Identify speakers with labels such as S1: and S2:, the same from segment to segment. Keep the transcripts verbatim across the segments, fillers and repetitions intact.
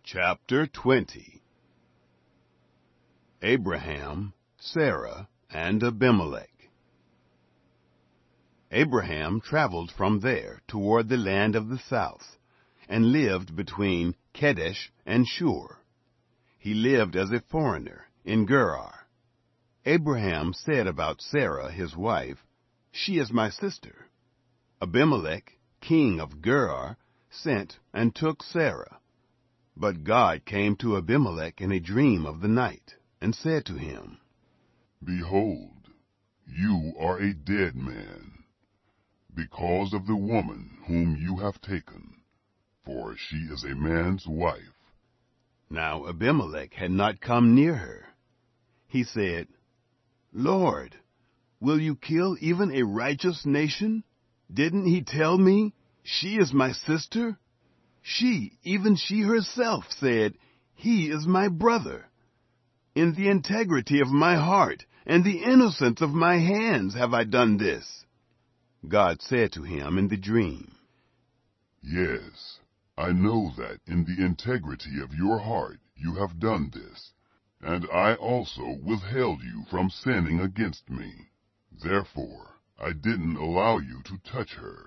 S1: Chapter twenty. Abraham, Sarah, and Abimelech. Abraham traveled from there toward the land of the south, and lived between Kadesh and Shur. He lived as a foreigner in Gerar. Abraham said about Sarah his wife, "She is my sister." Abimelech, king of Gerar, sent and took Sarah. But God came to Abimelech in a dream of the night, and said to him,
S2: "Behold, you are a dead man, because of the woman whom you have taken, for she is a man's wife."
S1: Now Abimelech had not come near her. He said, "Lord, will you kill even a righteous nation? Didn't he tell me, 'She is my sister'? She, even she herself, said, 'He is my brother.' In the integrity of my heart and the innocence of my hands have I done this." God said to him in the dream,
S2: "Yes, I know that in the integrity of your heart you have done this, and I also withheld you from sinning against me. Therefore I didn't allow you to touch her.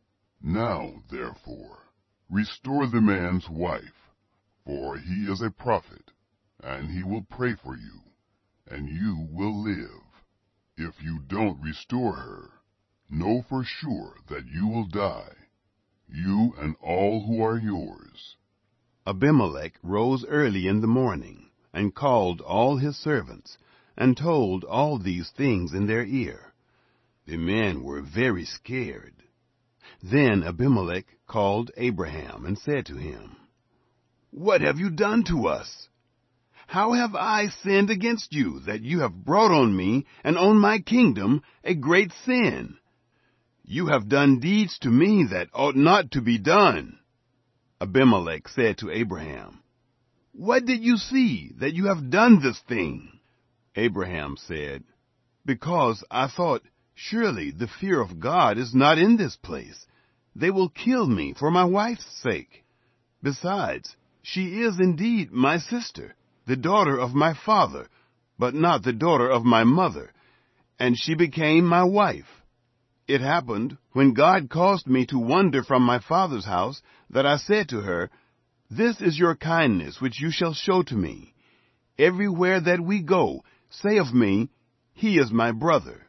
S2: Now, therefore, restore the man's wife, for he is a prophet, and he will pray for you, and you will live. If you don't restore her, know for sure that you will die, you and all who are yours."
S1: Abimelech rose early in the morning, and called all his servants, and told all these things in their ear. The men were very scared. Then Abimelech called Abraham and said to him, "What have you done to us? How have I sinned against you, that you have brought on me and on my kingdom a great sin? You have done deeds to me that ought not to be done." Abimelech said to Abraham, "What did you see that you have done this thing?" Abraham said, "Because I thought, surely the fear of God is not in this place. They will kill me for my wife's sake. Besides, she is indeed my sister, the daughter of my father, but not the daughter of my mother, and she became my wife. It happened, when God caused me to wander from my father's house, that I said to her, 'This is your kindness which you shall show to me. Everywhere that we go, say of me, "He is my brother."'"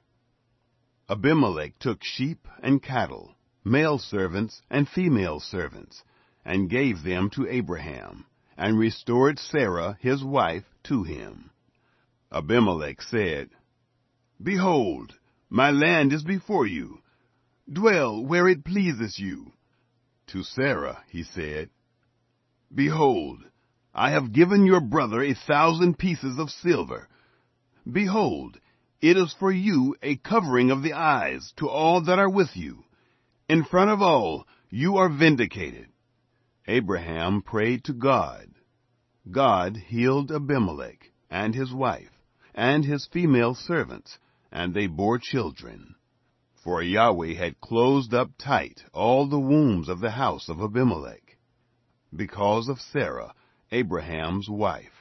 S1: Abimelech took sheep and cattle, male servants and female servants, and gave them to Abraham, and restored Sarah his wife to him. Abimelech said, "Behold, my land is before you. Dwell where it pleases you." To Sarah he said, "Behold, I have given your brother a thousand pieces of silver. Behold, it is for you a covering of the eyes to all that are with you. In front of all, you are vindicated." Abraham prayed to God. God healed Abimelech and his wife and his female servants, and they bore children. For Yahweh had closed up tight all the wombs of the house of Abimelech, because of Sarah, Abraham's wife.